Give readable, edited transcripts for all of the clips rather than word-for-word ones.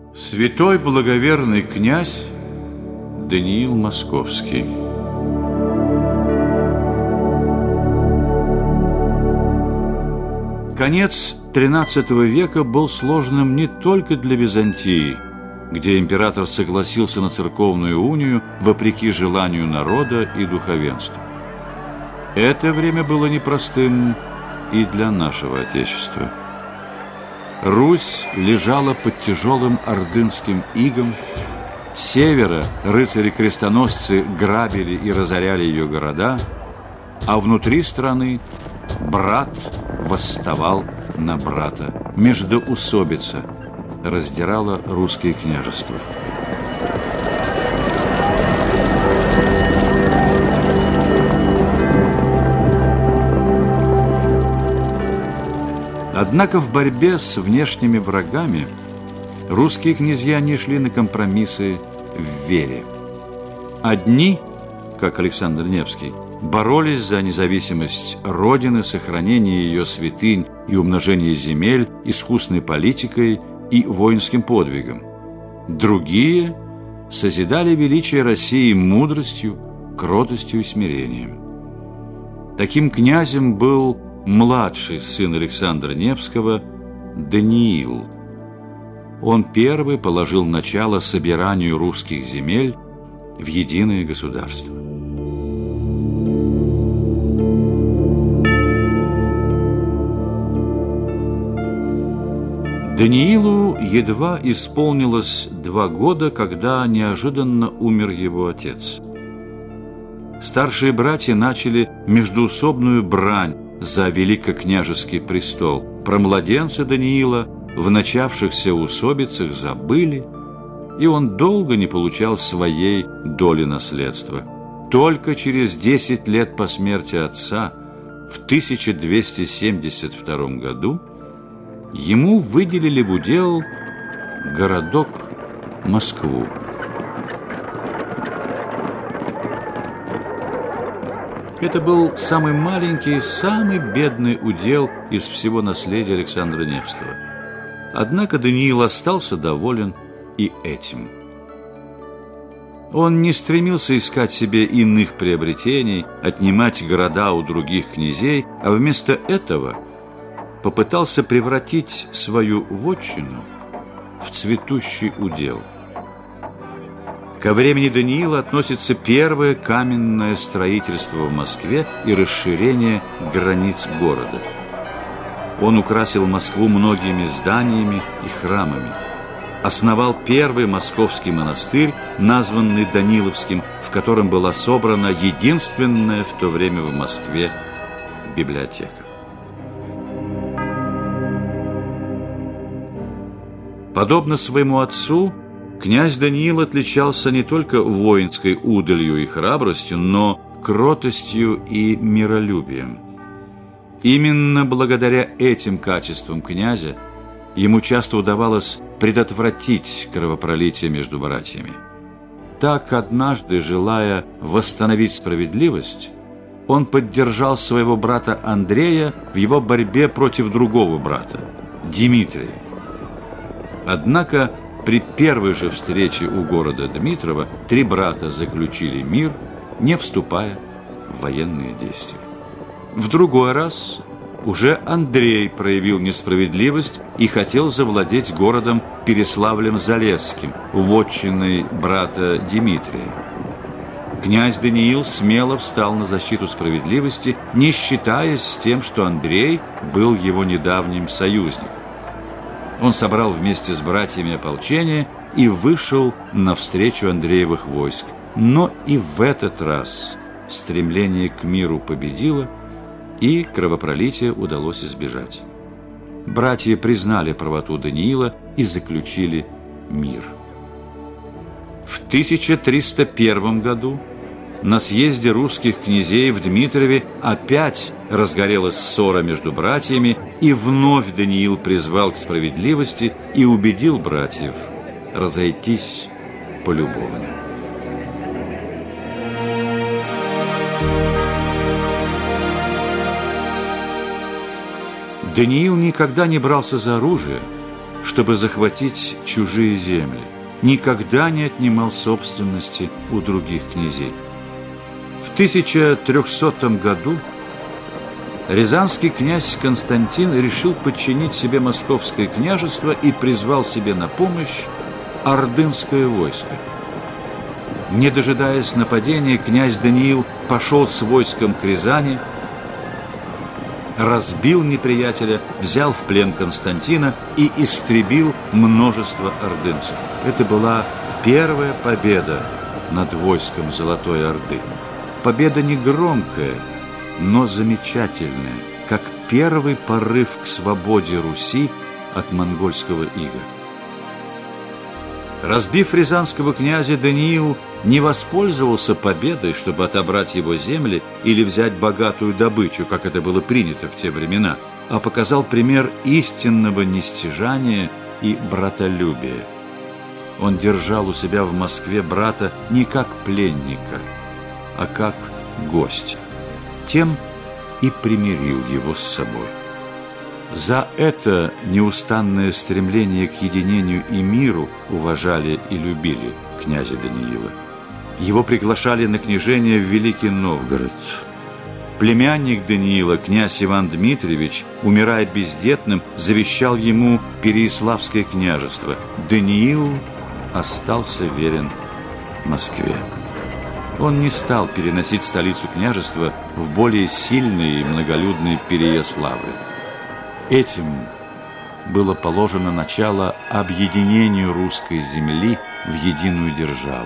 Святой благоверный князь Даниил Московский. Конец XIII века был сложным не только для Византии, где император согласился на церковную унию вопреки желанию народа и духовенства. Это время было непростым и для нашего Отечества. Русь лежала под тяжелым ордынским игом, с севера рыцари-крестоносцы грабили и разоряли ее города, а внутри страны брат восставал на брата. Междоусобица раздирала русские княжества. Однако в борьбе с внешними врагами русские князья не шли на компромиссы в вере. Одни, как Александр Невский, боролись за независимость Родины, сохранение ее святынь и умножение земель искусной политикой и воинским подвигом. Другие созидали величие России мудростью, кротостью и смирением. Таким князем был младший сын Александра Невского Даниил. Он первый положил начало собиранию русских земель в единое государство. Даниилу едва исполнилось 2 года, когда неожиданно умер его отец. Старшие братья начали междоусобную брань за великокняжеский престол. Про младенца Даниила в начавшихся усобицах забыли, и он долго не получал своей доли наследства. Только через 10 лет по смерти отца, в 1272 году, ему выделили в удел городок Москву. Это был самый маленький, самый бедный удел из всего наследия Александра Невского. Однако Даниил остался доволен и этим. Он не стремился искать себе иных приобретений, отнимать города у других князей, а вместо этого попытался превратить свою вотчину в цветущий удел. Ко времени Даниила относится первое каменное строительство в Москве и расширение границ города. Он украсил Москву многими зданиями и храмами. Основал первый московский монастырь, названный Даниловским, в котором была собрана единственная в то время в Москве библиотека. Подобно своему отцу, князь Даниил отличался не только воинской удалью и храбростью, но кротостью и миролюбием. Именно благодаря этим качествам князя ему часто удавалось предотвратить кровопролитие между братьями. Так, однажды, желая восстановить справедливость, он поддержал своего брата Андрея в его борьбе против другого брата, Дмитрия. Однако при первой же встрече у города Дмитрова 3 брата заключили мир, не вступая в военные действия. В другой раз уже Андрей проявил несправедливость и хотел завладеть городом Переславлем-Залесским, вотчиной брата Дмитрия. Князь Даниил смело встал на защиту справедливости, не считаясь с тем, что Андрей был его недавним союзником. Он собрал вместе с братьями ополчение и вышел навстречу Андреевых войск. Но и в этот раз стремление к миру победило, и кровопролития удалось избежать. Братья признали правоту Даниила и заключили мир. В 1301 году на съезде русских князей в Дмитрове опять разгорелась ссора между братьями, и вновь Даниил призвал к справедливости и убедил братьев разойтись полюбовно. Даниил никогда не брался за оружие чтобы захватить чужие земли, никогда не отнимал собственности у других князей. В 1300 году рязанский князь Константин решил подчинить себе московское княжество и призвал себе на помощь ордынское войско. Не дожидаясь нападения, князь Даниил пошел с войском к Рязани, разбил неприятеля, взял в плен Константина и истребил множество ордынцев. Это была первая победа над войском Золотой Орды. Победа не громкая, но замечательная, как первый порыв к свободе Руси от монгольского ига. Разбив рязанского князя, Даниил не воспользовался победой, чтобы отобрать его земли или взять богатую добычу, как это было принято в те времена, а показал пример истинного нестяжания и братолюбия. Он держал у себя в Москве брата не как пленника, а как гостя. Тем и примирил его с собой. За это неустанное стремление к единению и миру уважали и любили князя Даниила. Его приглашали на княжение в Великий Новгород. Племянник Даниила, князь Иван Дмитриевич, умирая бездетным, завещал ему Переяславское княжество. Даниил остался верен Москве. Он не стал переносить столицу княжества в более сильный и многолюдный Переяславль. Этим было положено начало объединению русской земли в единую державу.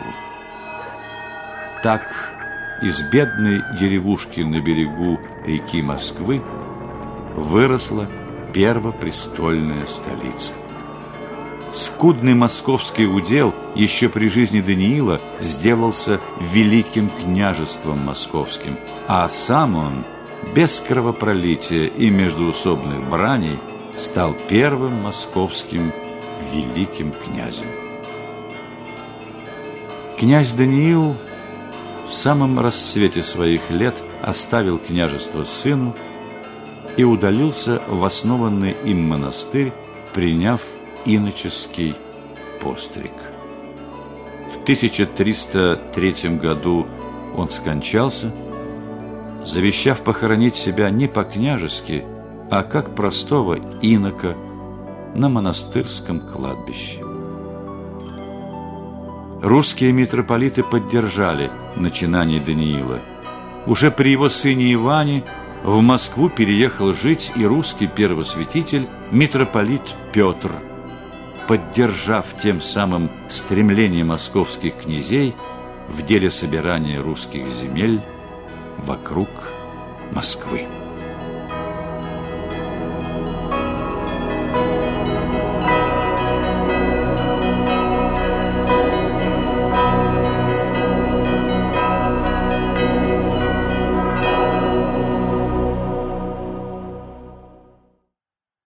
Так из бедной деревушки на берегу реки Москвы выросла первопрестольная столица. Скудный московский удел еще при жизни Даниила сделался великим княжеством московским, а сам он без кровопролития и междоусобных браней стал первым московским великим князем. Князь Даниил в самом расцвете своих лет оставил княжество сыну и удалился в основанный им монастырь, приняв иноческий постриг. В 1303 году он скончался, завещав похоронить себя не по-княжески, а как простого инока на монастырском кладбище. Русские митрополиты поддержали начинание Даниила. Уже при его сыне Иване в Москву переехал жить и русский первосвятитель митрополит Петр, поддержав тем самым стремление московских князей в деле собирания русских земель вокруг Москвы.